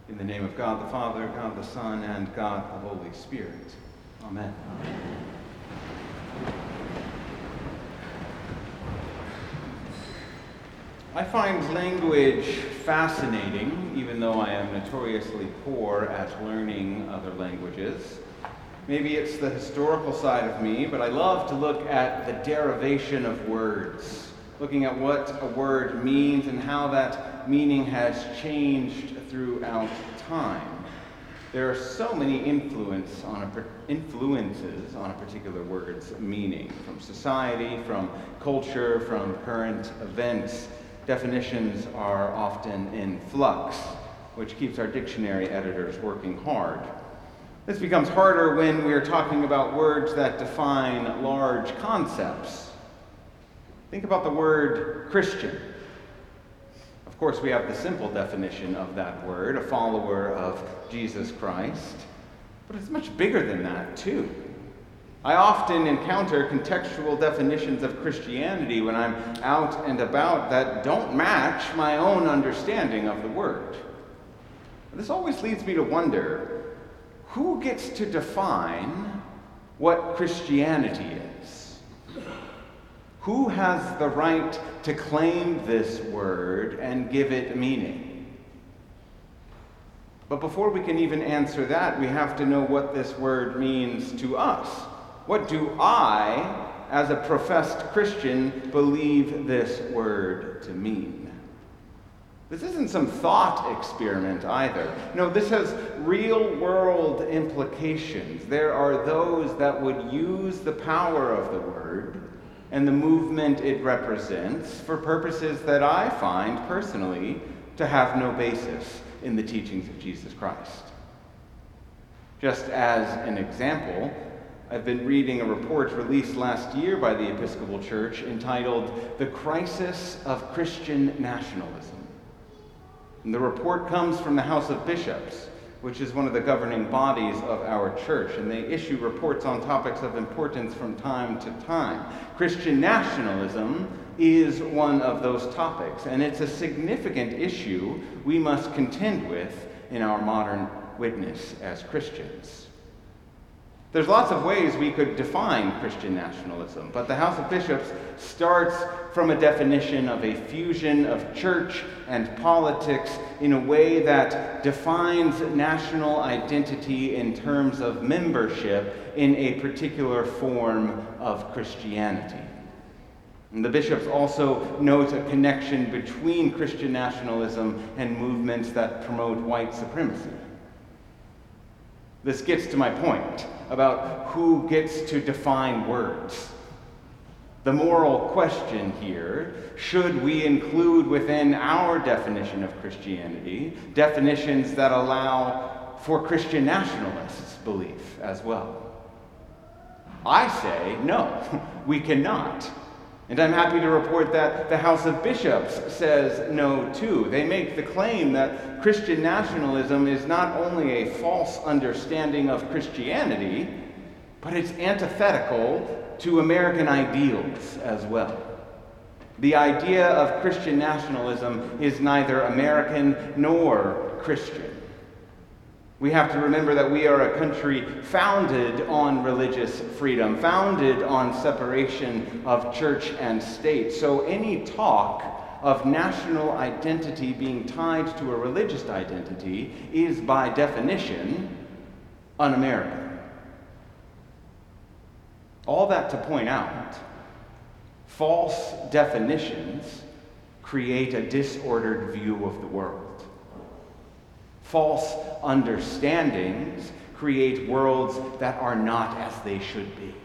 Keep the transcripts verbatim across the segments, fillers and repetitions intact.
In the name of God the Father, God the Son, and God the Holy Spirit. Amen. Amen. I find language fascinating, even though I am notoriously poor at learning other languages. Maybe it's the historical side of me, but I love to look at the derivation of words, looking at what a word means and how that meaning has changed throughout time. There are so many influence on a, influences on a particular word's meaning, from society, from culture, from current events. Definitions are often in flux, which keeps our dictionary editors working hard. This becomes harder when we are talking about words that define large concepts. Think about the word Christian. Of course, we have the simple definition of that word, a follower of Jesus Christ, but it's much bigger than that, too. I often encounter contextual definitions of Christianity when I'm out and about that don't match my own understanding of the word. This always leads me to wonder, who gets to define what Christianity is? Who has the right to claim this word and give it meaning? But before we can even answer that, we have to know what this word means to us. What do I, as a professed Christian, believe this word to mean? This isn't some thought experiment either. No, this has real-world implications. There are those that would use the power of the word and the movement it represents for purposes that I find, personally, to have no basis in the teachings of Jesus Christ. Just as an example, I've been reading a report released last year by the Episcopal Church entitled "The Crisis of Christian Nationalism." And the report comes from the House of Bishops, which is one of the governing bodies of our church, and they issue reports on topics of importance from time to time. Christian nationalism is one of those topics, and it's a significant issue we must contend with in our modern witness as Christians. There's lots of ways we could define Christian nationalism, but the House of Bishops starts from a definition of a fusion of church and politics in a way that defines national identity in terms of membership in a particular form of Christianity. And the bishops also note a connection between Christian nationalism and movements that promote white supremacy. This gets to my point about who gets to define words. The moral question here, should we include within our definition of Christianity definitions that allow for Christian nationalists' belief as well? I say no, we cannot. And I'm happy to report that the House of Bishops says no too. They make the claim that Christian nationalism is not only a false understanding of Christianity, but it's antithetical to American ideals as well. The idea of Christian nationalism is neither American nor Christian. We have to remember that we are a country founded on religious freedom, founded on separation of church and state. So any talk of national identity being tied to a religious identity is, by definition, un-American. All that to point out, false definitions create a disordered view of the world. False understandings create worlds that are not as they should be.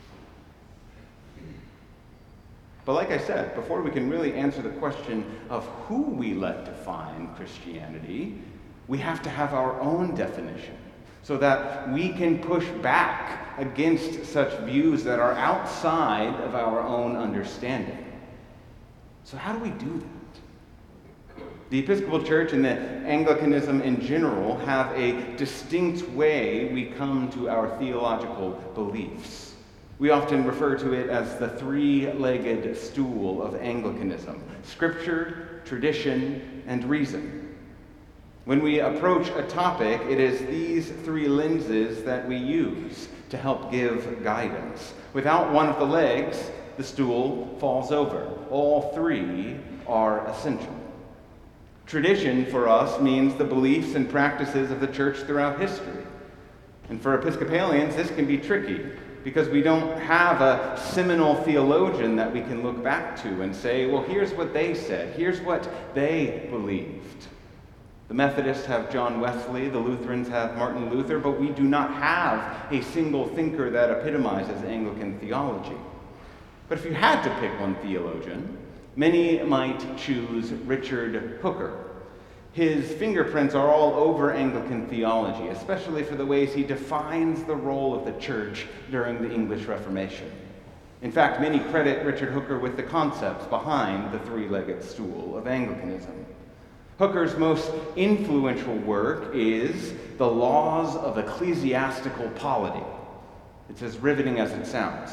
But like I said, before we can really answer the question of who we let define Christianity, we have to have our own definition so that we can push back against such views that are outside of our own understanding. So how do we do that? The Episcopal Church and the Anglicanism in general have a distinct way we come to our theological beliefs. We often refer to it as the three-legged stool of Anglicanism: Scripture, tradition, and reason. When we approach a topic, it is these three lenses that we use to help give guidance. Without one of the legs, the stool falls over. All three are essential. Tradition for us means the beliefs and practices of the church throughout history. And for Episcopalians, this can be tricky because we don't have a seminal theologian that we can look back to and say, well, here's what they said, here's what they believed. The Methodists have John Wesley, the Lutherans have Martin Luther, but we do not have a single thinker that epitomizes Anglican theology. But if you had to pick one theologian, many might choose Richard Hooker. His fingerprints are all over Anglican theology, especially for the ways he defines the role of the church during the English Reformation. In fact, many credit Richard Hooker with the concepts behind the three-legged stool of Anglicanism. Hooker's most influential work is The Laws of Ecclesiastical Polity. It's as riveting as it sounds.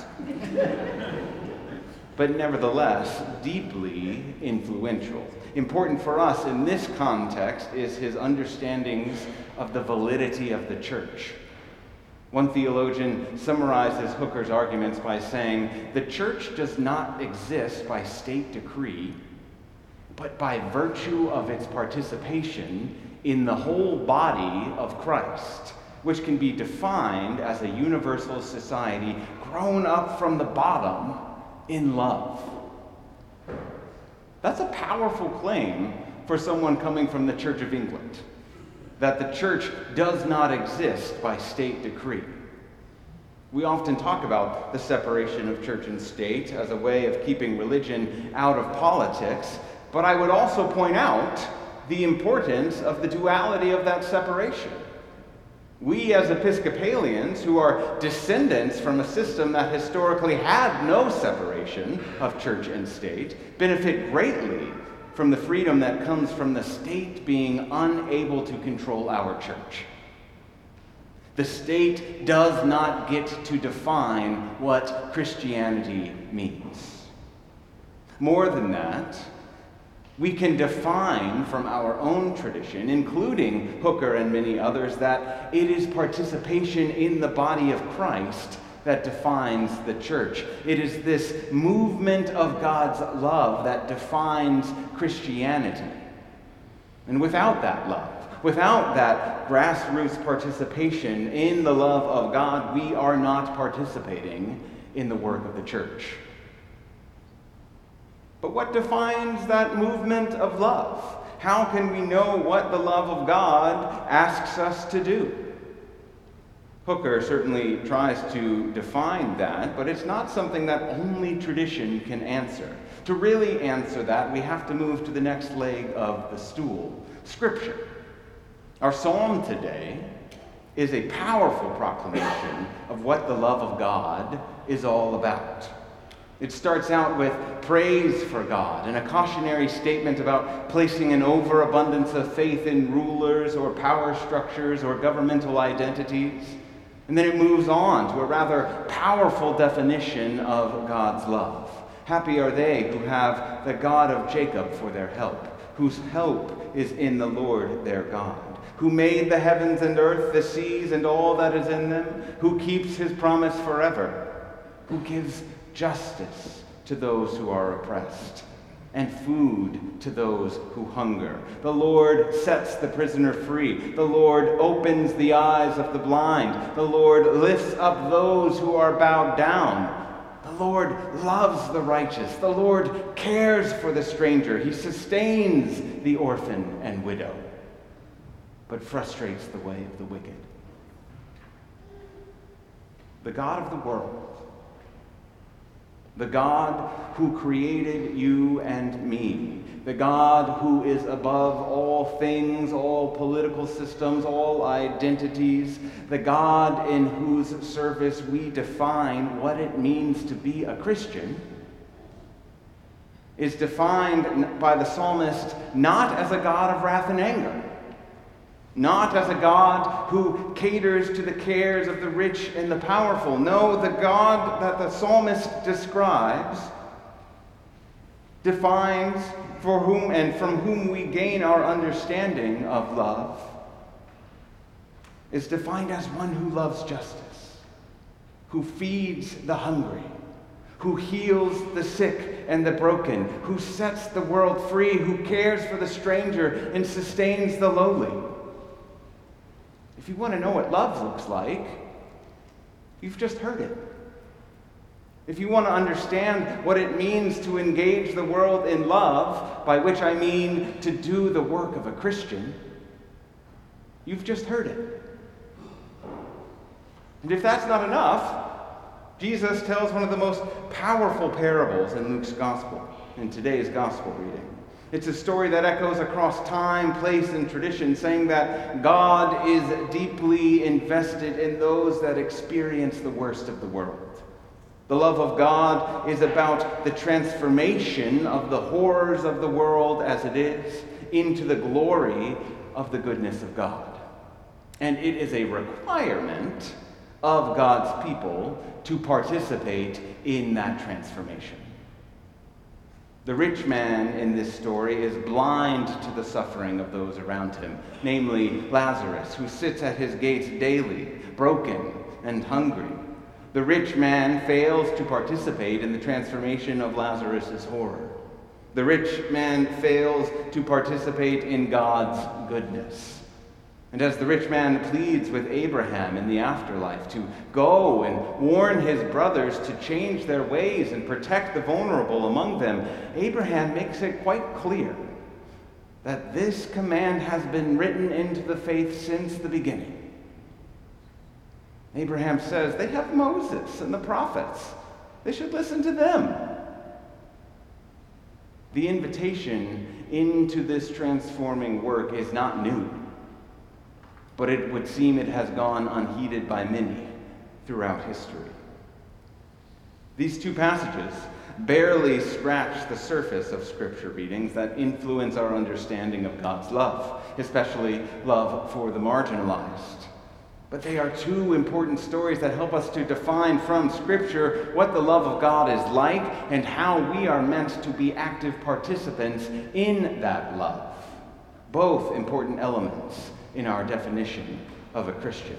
But nevertheless, deeply influential. Important for us in this context is his understandings of the validity of the church. One theologian summarizes Hooker's arguments by saying, the church does not exist by state decree, but by virtue of its participation in the whole body of Christ, which can be defined as a universal society grown up from the bottom in love. That's a powerful claim for someone coming from the Church of England, that the church does not exist by state decree. We often talk about the separation of church and state as a way of keeping religion out of politics, but I would also point out the importance of the duality of that separation. We as Episcopalians, who are descendants from a system that historically had no separation of church and state, benefit greatly from the freedom that comes from the state being unable to control our church. The state does not get to define what Christianity means. More than that, we can define from our own tradition, including Hooker and many others, that it is participation in the body of Christ that defines the church. It is this movement of God's love that defines Christianity. And without that love, without that grassroots participation in the love of God, we are not participating in the work of the church. But what defines that movement of love? How can we know what the love of God asks us to do? Hooker certainly tries to define that, but it's not something that only tradition can answer. To really answer that, we have to move to the next leg of the stool, Scripture. Our psalm today is a powerful proclamation of what the love of God is all about. It starts out with praise for God and a cautionary statement about placing an overabundance of faith in rulers or power structures or governmental identities. And then it moves on to a rather powerful definition of God's love. Happy are they who have the God of Jacob for their help, whose help is in the Lord their God, who made the heavens and earth, the seas, and all that is in them, who keeps his promise forever, who gives justice to those who are oppressed, and food to those who hunger. The Lord sets the prisoner free. The Lord opens the eyes of the blind. The Lord lifts up those who are bowed down. The Lord loves the righteous. The Lord cares for the stranger. He sustains the orphan and widow, but frustrates the way of the wicked. The God of the world, the God who created you and me, the God who is above all things, all political systems, all identities, the God in whose service we define what it means to be a Christian, is defined by the psalmist not as a God of wrath and anger, not as a God who caters to the cares of the rich and the powerful. No, the God that the psalmist describes defines for whom and from whom we gain our understanding of love, is defined as one who loves justice, who feeds the hungry, who heals the sick and the broken, who sets the world free, who cares for the stranger and sustains the lowly. If you want to know what love looks like, you've just heard it. If you want to understand what it means to engage the world in love, by which I mean to do the work of a Christian, you've just heard it. And if that's not enough, Jesus tells one of the most powerful parables in Luke's gospel, in today's gospel reading. It's a story that echoes across time, place, and tradition, saying that God is deeply invested in those that experience the worst of the world. The love of God is about the transformation of the horrors of the world as it is into the glory of the goodness of God. And it is a requirement of God's people to participate in that transformation. The rich man in this story is blind to the suffering of those around him, namely Lazarus, who sits at his gates daily, broken and hungry. The rich man fails to participate in the transformation of Lazarus' horror. The rich man fails to participate in God's goodness. And as the rich man pleads with Abraham in the afterlife to go and warn his brothers to change their ways and protect the vulnerable among them, Abraham makes it quite clear that this command has been written into the faith since the beginning. Abraham says, they have Moses and the prophets. They should listen to them. The invitation into this transforming work is not new, but it would seem it has gone unheeded by many throughout history. These two passages barely scratch the surface of Scripture readings that influence our understanding of God's love, especially love for the marginalized. But they are two important stories that help us to define from Scripture what the love of God is like and how we are meant to be active participants in that love. Both important elements in our definition of a Christian.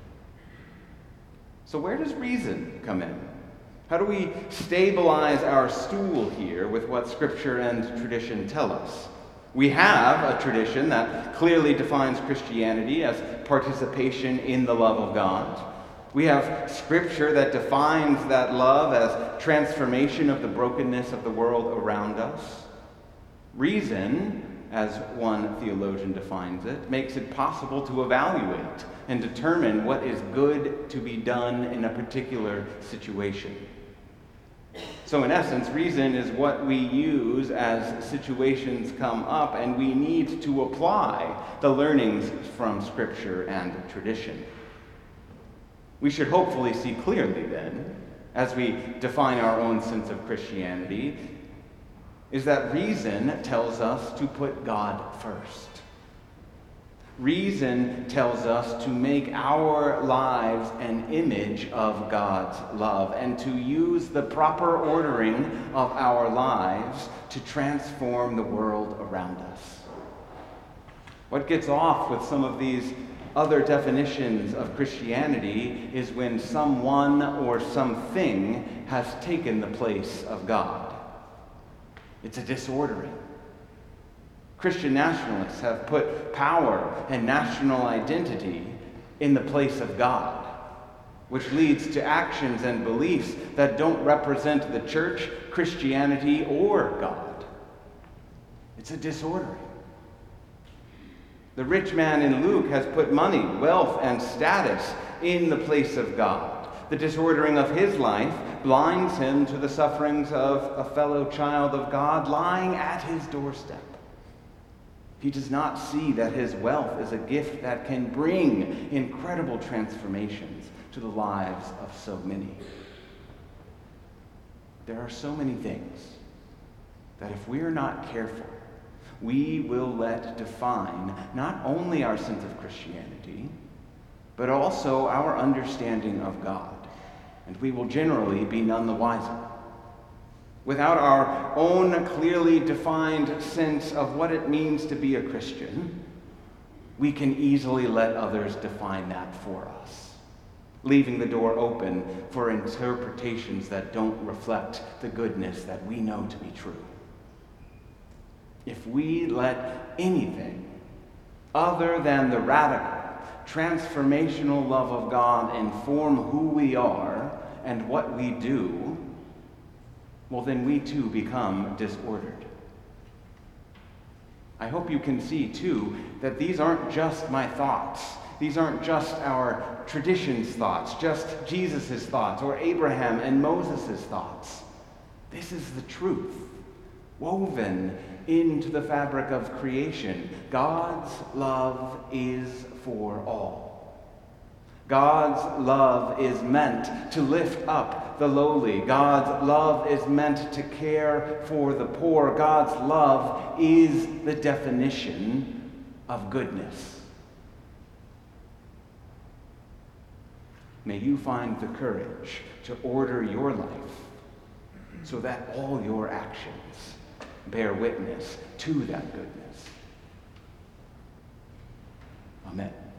So where does reason come in? How do we stabilize our stool here with what Scripture and tradition tell us? We have a tradition that clearly defines Christianity as participation in the love of God. We have Scripture that defines that love as transformation of the brokenness of the world around us. Reason, as one theologian defines it, makes it possible to evaluate and determine what is good to be done in a particular situation. So in essence, reason is what we use as situations come up, and we need to apply the learnings from Scripture and tradition. We should hopefully see clearly then, as we define our own sense of Christianity, is that reason tells us to put God first. Reason tells us to make our lives an image of God's love and to use the proper ordering of our lives to transform the world around us. What gets off with some of these other definitions of Christianity is when someone or something has taken the place of God. It's a disordering. Christian nationalists have put power and national identity in the place of God, which leads to actions and beliefs that don't represent the church, Christianity, or God. It's a disordering. The rich man in Luke has put money, wealth, and status in the place of God. The disordering of his life blinds him to the sufferings of a fellow child of God lying at his doorstep. He does not see that his wealth is a gift that can bring incredible transformations to the lives of so many. There are so many things that if we are not careful, we will let define not only our sense of Christianity, but also our understanding of God, and we will generally be none the wiser. without our own clearly defined sense of what it means to be a Christian, we can easily let others define that for us, leaving the door open for interpretations that don't reflect the goodness that we know to be true. If we let anything other than the radical, transformational love of God inform who we are and what we do, well, then we too become disordered. I hope you can see, too, that these aren't just my thoughts. These aren't just our tradition's thoughts, just Jesus' thoughts, or Abraham and Moses' thoughts. This is the truth, woven into the fabric of creation. God's love is for all. God's love is meant to lift up the lowly. God's love is meant to care for the poor. God's love is the definition of goodness. May you find the courage to order your life so that all your actions bear witness to that goodness. Amen.